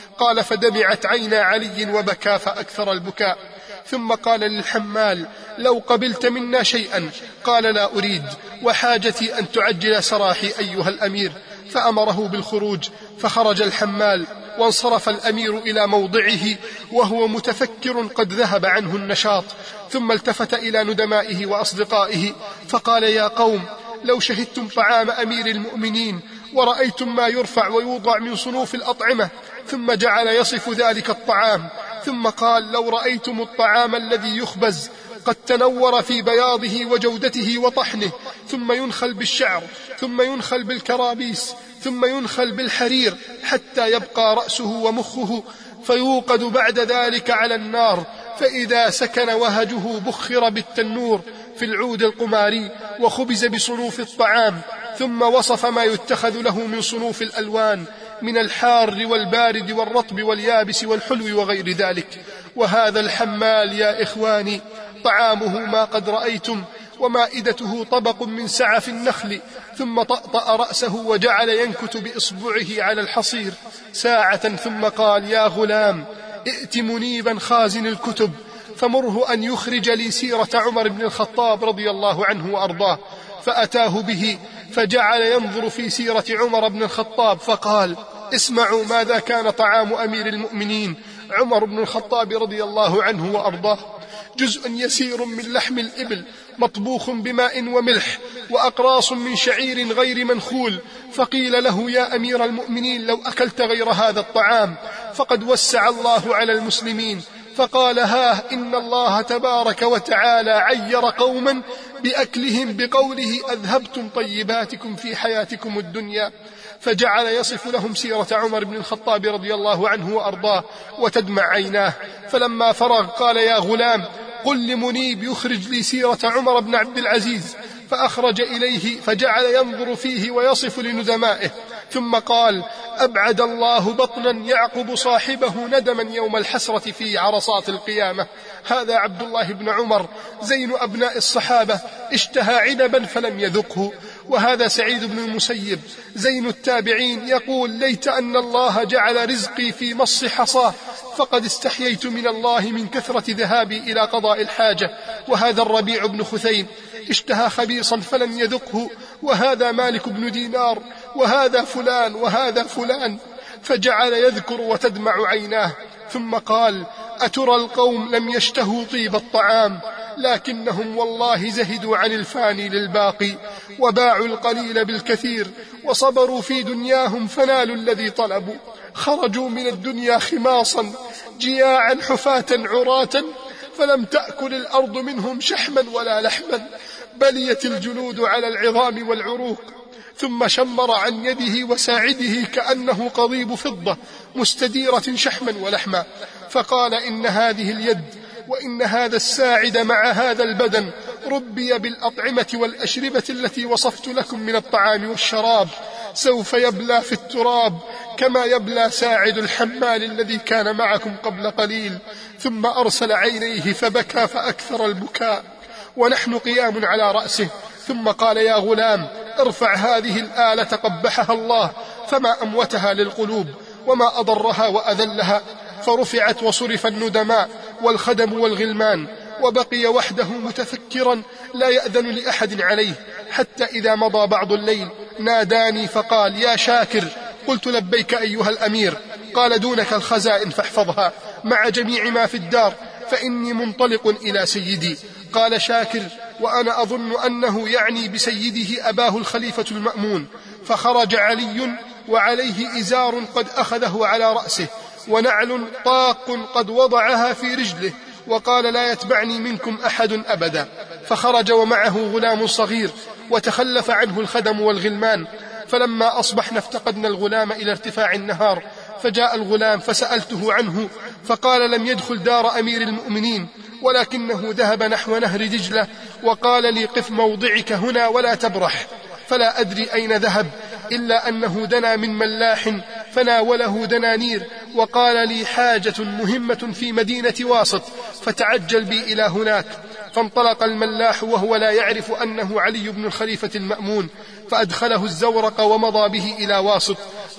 قال فدمعت عينا علي وبكى فأكثر البكاء. ثم قال للحمال لو قبلت منا شيئا. قال لا أريد، وحاجتي أن تعجل سراحي أيها الأمير. فأمره بالخروج، فخرج الحمال، وانصرف الأمير إلى موضعه وهو متفكر قد ذهب عنه النشاط. ثم التفت إلى ندمائه وأصدقائه فقال يا قوم، لو شهدتم طعام أمير المؤمنين ورأيتم ما يرفع ويوضع من صنوف الأطعمة. ثم جعل يصف ذلك الطعام، ثم قال لو رأيتم الطعام الذي يخبز قد تنور في بياضه وجودته وطحنه، ثم ينخل بالشعر، ثم ينخل بالكرابيس، ثم ينخل بالحرير حتى يبقى رأسه ومخه، فيوقد بعد ذلك على النار، فإذا سكن وهجه بخر بالتنور في العود القماري وخبز بصنوف الطعام. ثم وصف ما يتخذ له من صنوف الألوان من الحار والبارد والرطب واليابس والحلو وغير ذلك. وهذا الحمال يا إخواني طعامه ما قد رأيتم، ومائدته طبق من سعف النخل. ثم طأطأ رأسه وجعل ينكت بإصبعه على الحصير ساعة، ثم قال يا غلام، ائت منيبا خازن الكتب فمره أن يخرج لي سيرة عمر بن الخطاب رضي الله عنه وأرضاه. فأتاه به فجعل ينظر في سيرة عمر بن الخطاب فقال اسمعوا ماذا كان طعام أمير المؤمنين عمر بن الخطاب رضي الله عنه وأرضاه: جزء يسير من لحم الإبل مطبوخ بماء وملح، وأقراص من شعير غير منخول. فقيل له يا أمير المؤمنين لو أكلت غير هذا الطعام فقد وسع الله على المسلمين. فقال ها إن الله تبارك وتعالى عير قوما بأكلهم بقوله أذهبتم طيباتكم في حياتكم الدنيا. فجعل يصف لهم سيرة عمر بن الخطاب رضي الله عنه وأرضاه وتدمع عيناه. فلما فرغ قال يا غلام، قل لمنيب يخرج لي سيرة عمر بن عبد العزيز. فأخرج إليه فجعل ينظر فيه ويصف لندمائه. ثم قال أبعد الله بطنا يعقب صاحبه ندما يوم الحسرة في عرصات القيامة. هذا عبد الله بن عمر زين أبناء الصحابة اشتهى عنبا فلم يذقه. وهذا سعيد بن المسيب زين التابعين يقول ليت أن الله جعل رزقي في مص حصاه فقد استحييت من الله من كثرة ذهابي إلى قضاء الحاجة. وهذا الربيع بن خثيم اشتهى خبيصا فلم يذقه. وهذا مالك بن دينار، وهذا فلان وهذا فلان. فجعل يذكر وتدمع عيناه. ثم قال أترى القوم لم يشتهوا طيب الطعام لكنهم والله زهدوا عن الفاني للباقي، وباعوا القليل بالكثير، وصبروا في دنياهم فنالوا الذي طلبوا. خرجوا من الدنيا خماصا جياعا حفاة عراة، فلم تأكل الأرض منهم شحما ولا لحما، بليت الجلود على العظام والعروق. ثم شمر عن يده وساعده كأنه قضيب فضة مستديرة شحما ولحما، فقال إن هذه اليد وإن هذا الساعد مع هذا البدن ربي بالأطعمة والأشربة التي وصفت لكم من الطعام والشراب، سوف يبلى في التراب كما يبلى ساعد الحمال الذي كان معكم قبل قليل. ثم أرسل عينيه فبكى فأكثر البكاء ونحن قيام على رأسه. ثم قال يا غلام ارفع هذه الآلة قبحها الله، فما أموتها للقلوب وما أضرها وأذلها. فرفعت وصرف الندماء والخدم والغلمان، وبقي وحده متفكرا لا يأذن لأحد عليه، حتى إذا مضى بعض الليل ناداني فقال يا شاكر. قلت لبيك أيها الأمير. قال دونك الخزائن فاحفظها مع جميع ما في الدار فإني منطلق إلى سيدي. قال شاكر وأنا أظن أنه يعني بسيده أباه الخليفة المأمون. فخرج علي وعليه إزار قد أخذه على رأسه، ونعل طاق قد وضعها في رجله، وقال لا يتبعني منكم أحد أبدا. فخرج ومعه غلام صغير، وتخلف عنه الخدم والغلمان. فلما أصبحنا افتقدنا الغلام إلى ارتفاع النهار، فجاء الغلام فسألته عنه، فقال لم يدخل دار أمير المؤمنين، ولكنه ذهب نحو نهر دجلة، وقال لي قف موضعك هنا ولا تبرح. فلا أدري أين ذهب، إلا أنه دنا من ملاح فناوله دنانير، وقال لي حاجة مهمة في مدينة واسط فتعجل بي إلى هناك. فانطلق الملاح وهو لا يعرف أنه علي بن الخليفة المأمون، فأدخله الزورق ومضى به إلى واسط.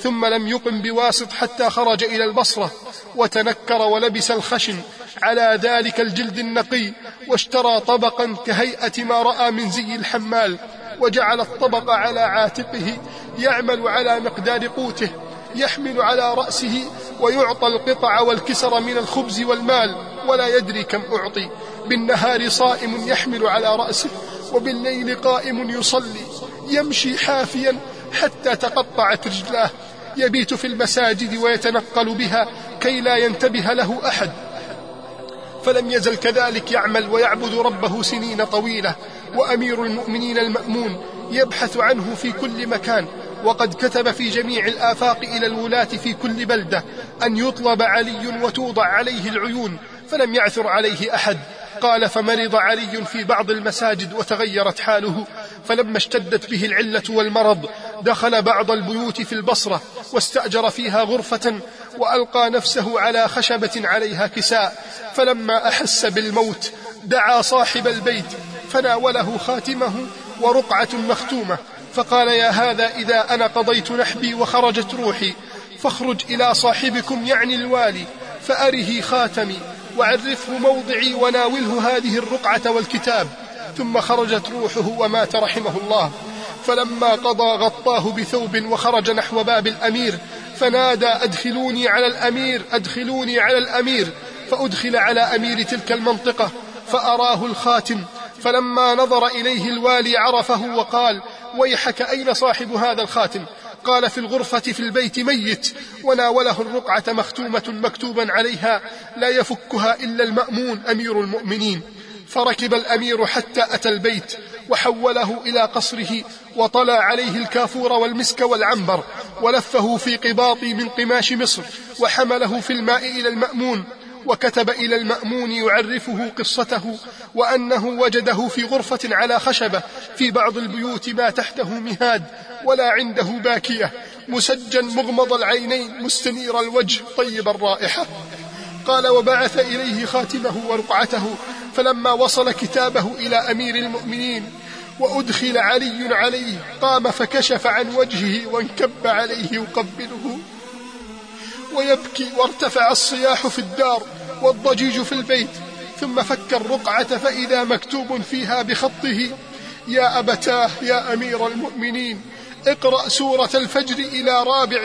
ثم لم يقم بواسط حتى خرج إلى البصرة، وتنكر ولبس الخشن على ذلك الجلد النقي، واشترى طبقا كهيئة ما رأى من زي الحمال، وجعل الطبق على عاتقه يعمل على مقدار قوته، يحمل على رأسه ويعطى القطع والكسر من الخبز والمال ولا يدري كم أعطي. بالنهار صائم يحمل على رأسه، وبالليل قائم يصلي، يمشي حافيا حتى تقطعت رجلاه، يبيت في المساجد ويتنقل بها كي لا ينتبه له أحد. فلم يزل كذلك يعمل ويعبد ربه سنين طويلة. وأمير المؤمنين المأمون يبحث عنه في كل مكان، وقد كتب في جميع الآفاق إلى الولاة في كل بلدة أن يطلب علي وتوضع عليه العيون، فلم يعثر عليه أحد. قال: فمرض علي في بعض المساجد وتغيرت حاله، فلما اشتدت به العلة والمرض دخل بعض البيوت في البصرة واستأجر فيها غرفة، وألقى نفسه على خشبة عليها كساء. فلما أحس بالموت دعا صاحب البيت فناوله خاتمه ورقعة مختومة، فقال: يا هذا، إذا أنا قضيت نحبي وخرجت روحي فاخرج إلى صاحبكم يعني الوالي فأره خاتمي وعرفه موضعي وناوله هذه الرقعة والكتاب. ثم خرجت روحه ومات رحمه الله. فلما قضى غطاه بثوب وخرج نحو باب الأمير، فنادى: أدخلوني على الأمير، أدخلوني على الأمير. فأدخل على أمير تلك المنطقة فأراه الخاتم. فلما نظر إليه الوالي عرفه وقال: ويحك، أين صاحب هذا الخاتم؟ قال: في الغرفة في البيت ميت. وناوله الرقعة مختومة مكتوبا عليها: لا يفكها إلا المأمون أمير المؤمنين. فركب الأمير حتى أتى البيت وحوله إلى قصره، وطلع عليه الكافور والمسك والعنبر، ولفه في قباط من قماش مصر، وحمله في الماء إلى المأمون، وكتب إلى المأمون يعرفه قصته، وأنه وجده في غرفة على خشبة في بعض البيوت ما تحته مهاد ولا عنده باكية، مسجن مغمض العينين مستنير الوجه طيب الرائحة. قال: وبعث إليه خاتمه ورقعته. فلما وصل كتابه إلى أمير المؤمنين وأدخل علي عليه، قام فكشف عن وجهه وانكب عليه يقبله ويبكي، وارتفع الصياح في الدار والضجيج في البيت. ثم فك الرقعة فإذا مكتوب فيها بخطه: يا أبتاه يا أمير المؤمنين، اقرأ سورة الفجر إلى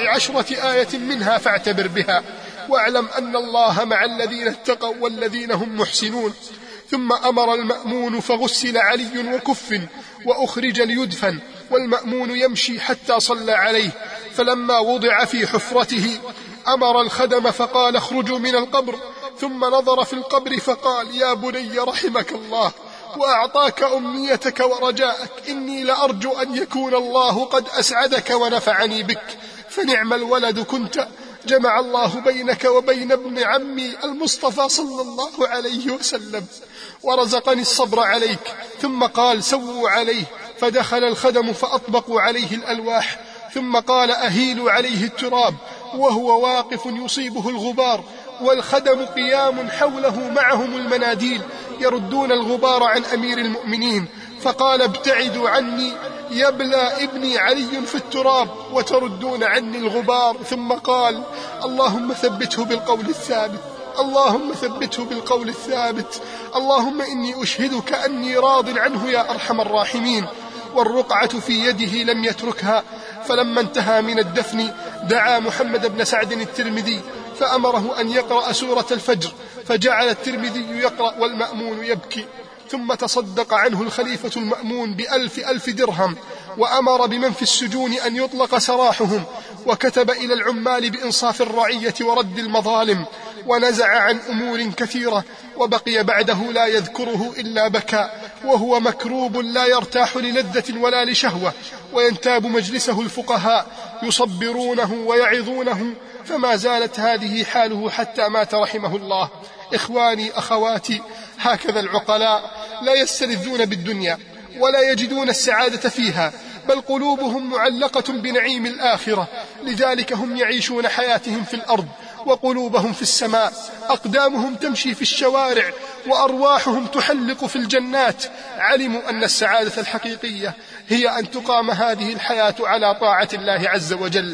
14 آية منها فاعتبر بها، واعلم أن الله مع الذين اتقوا والذين هم محسنون. ثم أمر المأمون فغسل علي وكف وأخرج ليدفن، والمأمون يمشي حتى صلى عليه. فلما وضع في حفرته أمر الخدم فقال: اخرجوا من القبر. ثم نظر في القبر فقال: يا بني رحمك الله وأعطاك أمنيتك ورجاءك، إني لأرجو أن يكون الله قد أسعدك ونفعني بك، فنعم الولد كنت، جمع الله بينك وبين ابن عمي المصطفى صلى الله عليه وسلم، ورزقني الصبر عليك. ثم قال: سووا عليه. فدخل الخدم فأطبقوا عليه الألواح، ثم قال: أهيلوا عليه التراب، وهو واقف يصيبه الغبار، والخدم قيام حوله معهم المناديل يردون الغبار عن أمير المؤمنين. فقال: ابتعدوا عني يبلى ابني علي في التراب وتردون عني الغبار. ثم قال: اللهم ثبته بالقول الثابت، اللهم ثبته بالقول الثابت، اللهم إني أشهدك أني راض عنه يا أرحم الراحمين. والرقعة في يده لم يتركها. فلما انتهى من الدفن دعا محمد بن سعد الترمذي فأمره أن يقرأ سورة الفجر، فجعل الترمذي يقرأ والمأمون يبكي. ثم تصدق عنه الخليفة المأمون ب1,000 درهم، وأمر بمن في السجون أن يطلق سراحهم، وكتب إلى العمال بإنصاف الرعية ورد المظالم، ونزع عن أمور كثيرة. وبقي بعده لا يذكره إلا بكاء، وهو مكروب لا يرتاح للذة ولا لشهوة، وينتاب مجلسه الفقهاء يصبرونه ويعظونه، فما زالت هذه حاله حتى مات رحمه الله. إخواني أخواتي، هكذا العقلاء لا يستلذون بالدنيا ولا يجدون السعادة فيها، بل قلوبهم معلقة بنعيم الآخرة، لذلك هم يعيشون حياتهم في الأرض وقلوبهم في السماء، أقدامهم تمشي في الشوارع وأرواحهم تحلق في الجنات. علموا أن السعادة الحقيقية هي أن تقام هذه الحياة على طاعة الله عز وجل،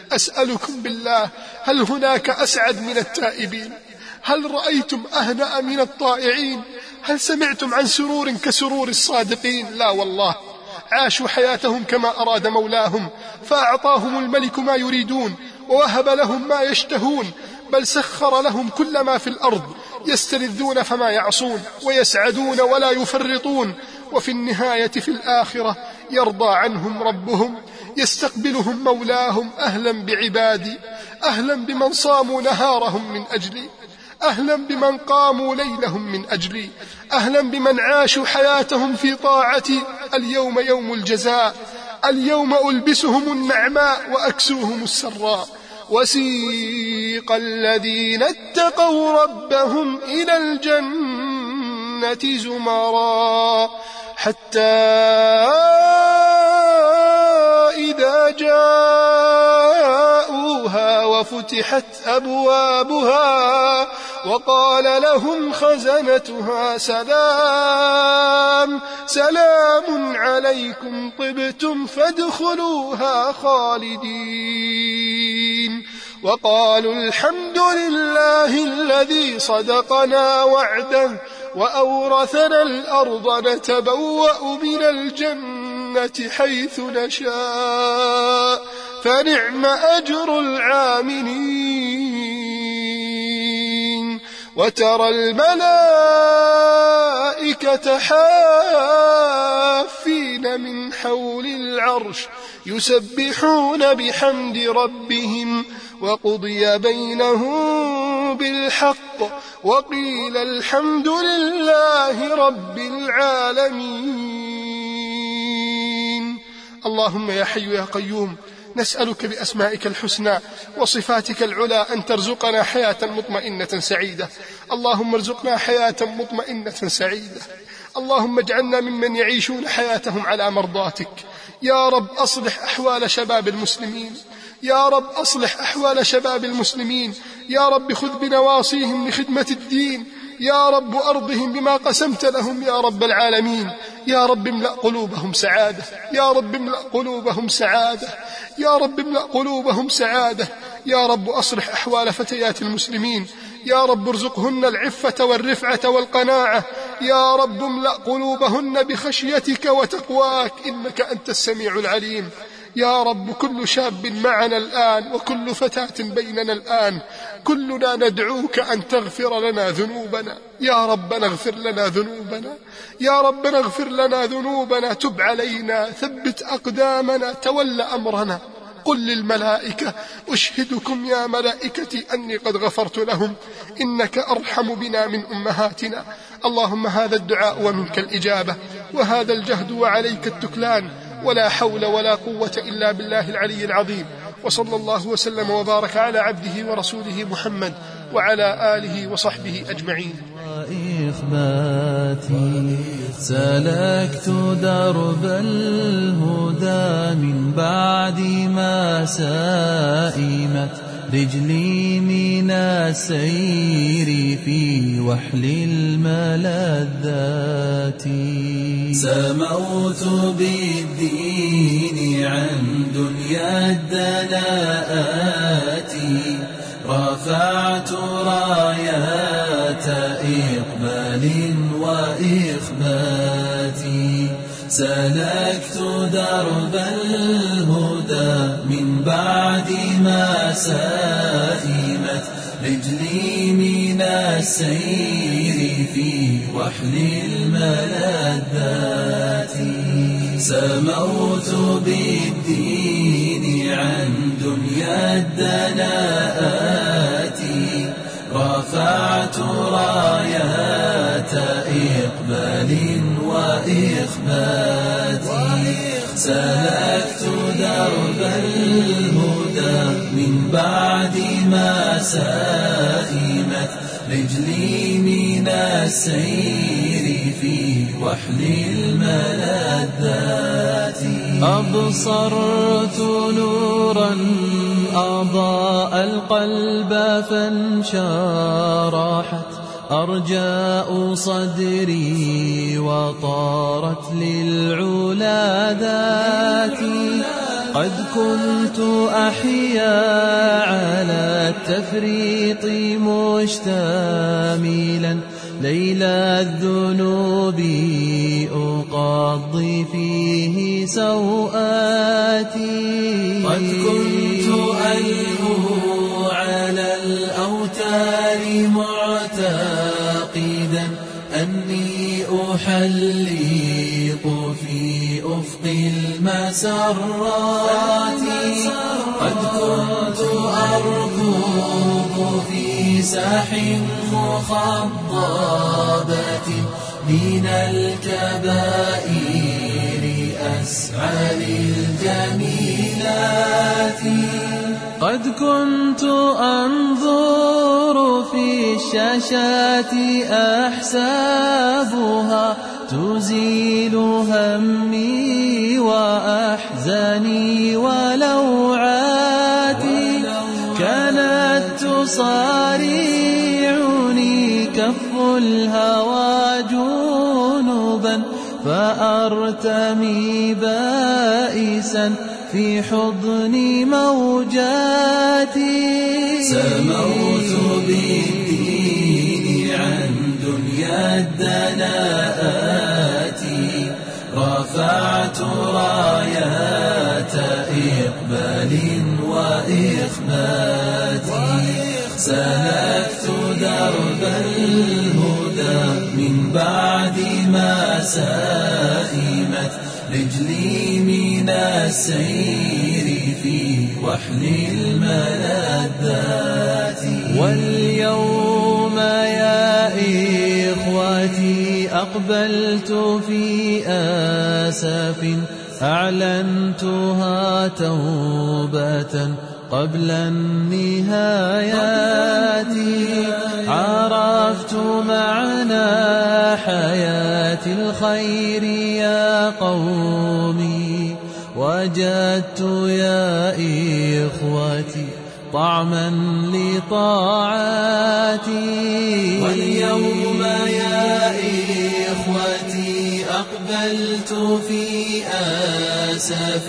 أسألكم بالله، هل هناك أسعد من التائبين؟ هل رأيتم أهنأ من الطائعين؟ هل سمعتم عن سرور كسرور الصادقين؟ لا والله، عاشوا حياتهم كما أراد مولاهم، فأعطاهم الملك ما يريدون ووهب لهم ما يشتهون، بل سخر لهم كل ما في الأرض، يستلذون فما يعصون، ويسعدون ولا يفرطون، وفي النهاية في الآخرة يرضى عنهم ربهم، يستقبلهم مولاهم. أهلا بعبادي، أهلا بمن صاموا نهارهم من أجلي، أهلا بمن قاموا ليلهم من أجلي، أهلا بمن عاشوا حياتهم في طاعتي. اليوم يوم الجزاء، اليوم ألبسهم النعماء وأكسوهم السراء. وسيق الذين اتقوا ربهم إلى الجنة زمرا حتى إذا جاءوها وفتحت أبوابها وقال لهم خزنتها سلام عليكم طبتم فادخلوها خالدين. وقالوا الحمد لله الذي صدقنا وعده وأورثنا الأرض نتبوأ من الجنة حيث نشاء فنعم أجر العاملين. وترى الملائكة حافين من حول العرش يسبحون بحمد ربهم وقضي بينهم بالحق وقيل الحمد لله رب العالمين. اللهم يا حي يا قيوم، نسألك بأسمائك الحسنى وصفاتك العلى أن ترزقنا حياة مطمئنة سعيدة. اللهم ارزقنا حياة مطمئنة سعيدة. اللهم اجعلنا ممن يعيشون حياتهم على مرضاتك. يا رب أصلح أحوال شباب المسلمين، يا رب أصلح أحوال شباب المسلمين، يا رب خذ بنواصيهم لخدمة الدين، يا رب أرضهم بما قسمت لهم يا رب العالمين. يا رب املأ قلوبهم سعادة، يا رب املأ قلوبهم سعادة، يا رب املأ قلوبهم سعادة. يا رب أصلح أحوال فتيات المسلمين، يا رب ارزقهن العفة والرفعة والقناعة. يا رب املأ قلوبهن بخشيتك وتقواك إنك أنت السميع العليم. يا رب كل شاب معنا الآن وكل فتاة بيننا الآن، كلنا ندعوك أن تغفر لنا ذنوبنا. يا رب اغفر لنا ذنوبنا، يا رب اغفر لنا ذنوبنا، تب علينا، ثبت أقدامنا، تول أمرنا. قل للملائكة أشهدكم يا ملائكتي أني قد غفرت لهم إنك أرحم بنا من أمهاتنا. اللهم هذا الدعاء ومنك الإجابة، وهذا الجهد وعليك التكلان، ولا حول ولا قوة إلا بالله العلي العظيم. وصلى الله وسلم وبارك على عبده ورسوله محمد وعلى آله وصحبه أجمعين. وإخباتي سلكت درب الهدى من بعد ما سائمت رجلي من السير في وحل الملذات. سموت بالدين عن دنيا الدناءات، رفعت رايات إقبال وإخبات. سلكت درب الهدى من بعد ما سائمت رجلي من السير في وحل الملذات. سموت بالدين عن دنيا الدناءات، رفعت رايات إقبال وإخبات. سلكت درب الهدى من بعد ما سائمت رجلي من السير في وحل الملذات. أبصرت نورا أضاء القلب فانشرحت أرجاء صدري وطارت للعلا ذاتي. قد كنت أحيا على التفريط مشتملا ليل الذنوب أقضي فيه سوآتي قد كنت ألهو على الأوتار معتقدا أني أحلق في أفق المسرات قد كنت أركض في ساح مخضبة من الكبائر أسعى للجميلات قد كنت أنظر في الشاشات أحسابها تزيل همي وأحزاني ولوعاتي كانت تصارعني كف الهوى جنوبا فأرتمي بائسا في حضن موجاتي سموت بالدين عن دنيا الدناءات رفعت رايات إقبال وإخبات سلكت درب الهدى من بعد ما سائمت رجلي من السير في وحل الملذات واليوم يا إخوتي أقبلت في آسف أعلنتها توبة قبل النهايات عرفت معنى حياة الخير يا قومي وجدت يا إخوتي طعما لطاعاتي واليوم يا إخوتي أقبلت في آسف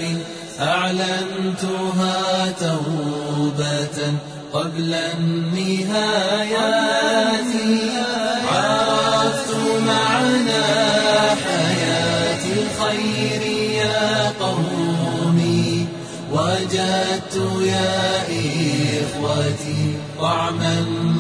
أعلنتها توبة قبل النهايات عرفت معنى حياة الخير يا قومي وجدت يا إخوتي طعما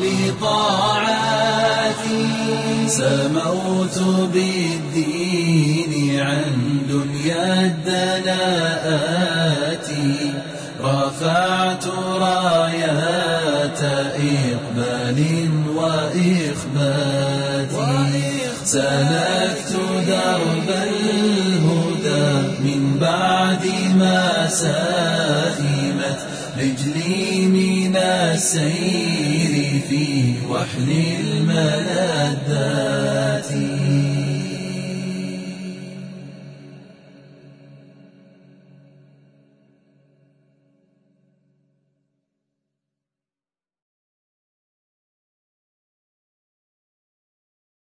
لطاعاتي سموت بالدين عن دنيا الدناءات رفعت رايات إقبال وإخبات سلكت درب الهدى من بعد ما سائمت رجلي من السير في وحل الملذات